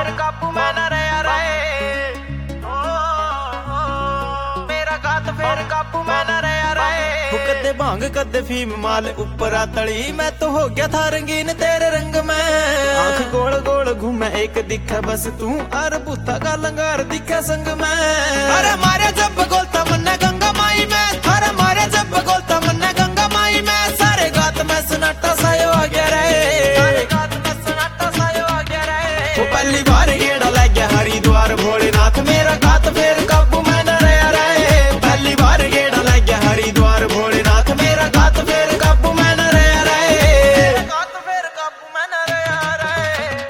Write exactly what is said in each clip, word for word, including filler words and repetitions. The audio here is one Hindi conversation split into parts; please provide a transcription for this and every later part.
फिर काबू में न रहा रहे, मेरा गात फिर काबू में न रहा रहे। कदे भांग कदे फीम माल ऊपर तली, मैं तो हो गया था रंगीन तेरे रंग में। आंख गोल गोल घूमे एक दिखे बस तू, अरे बूथा का लंगार दिखे संग में। अरे मारे जब बोलता मन्ने गंगा माई में, अरे मारे जब बोलता मन्ने गंगा माई में। सारे गात में सन्नाटा सायो आ गया रे, सारे गात में सन्नाटा सायो आ गया रे। वो पहली बार गेड़ा लग गया हरिद्वार भोलेनाथ, मेरा गात फिर काबू में न रहा रहे। पहली बार गेड़ा लग गया हरिद्वार भोलेनाथ, मेरा गात फिर काबू में न रहा रहे, गात फिर काबू में न रहा रहे।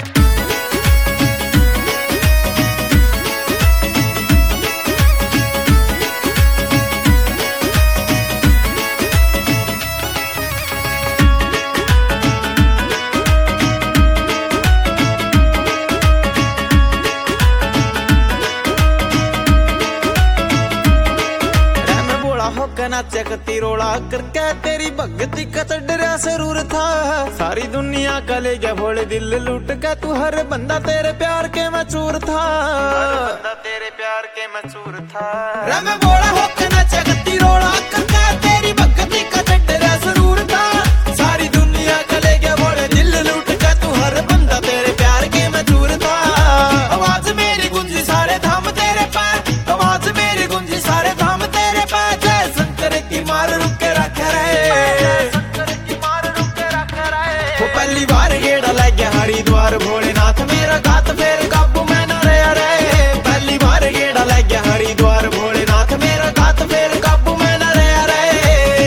होकर नाचा कती रोड़ा करके तेरी भगती का तो डरा जरूर था। सारी दुनिया का ले गया भोले दिल लूट के, तू हर बंदा तेरे प्यार के मचूर था, हर बंदा तेरे प्यार के मचूर था। रे मैं बोला होकर नाचा कती रोड़ा करके तेरी भगती का तो डरा जरूर था। सारी दुनिया का ले गया भोले दिल लूट के, तू हर बंदा तेरे प्यार के मचूर था। आवाज मेरी गुंजी सारे धाम तेरे पास, आवाज मेरी गुंजी सारे धाम तेरे पास। मार रुक के रख रहे, की मार रुक के रख रहे। वो पहली बार गेड़ा लग गया हरिद्वार भोलेनाथ, मेरा गात फिर काबू में न रहा रहे। पहली बार गेड़ा लग गया हरिद्वार भोलेनाथ, मेरा गात फिर काबू में न रहा रहे,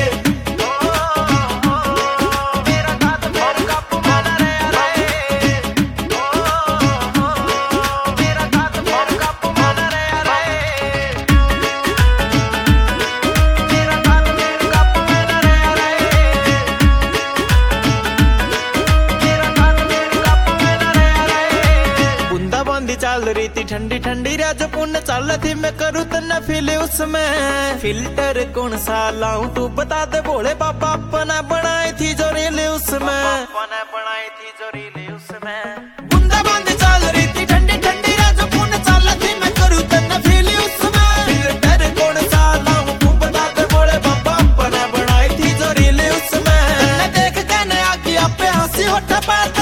मेरा गात फिर काबू में न रहा रहे, मेरा गात फिर काबू में न रहा रहे। चल रही थी ठंडी ठंडी राज पुण्य चल थी, मैं करूँ तो न फील उसमें। फिल्टर कौन सा लाऊं तू बता दे भोले बाबा, अपना बनाई थी जो रील उसमें, अपना बनाई थी जो रील उसमें। बूंदा बूंद चल रही थी ठंडी ठंडी राज पुण्य चल थी, मैं करूँ तो न फील उसमें। फिल्टर कौन सा लाऊं तू बता दे भोले बाबा, अपना बनाई थी जो रील उसमें। देख के नया किया पे हंसी होठा पर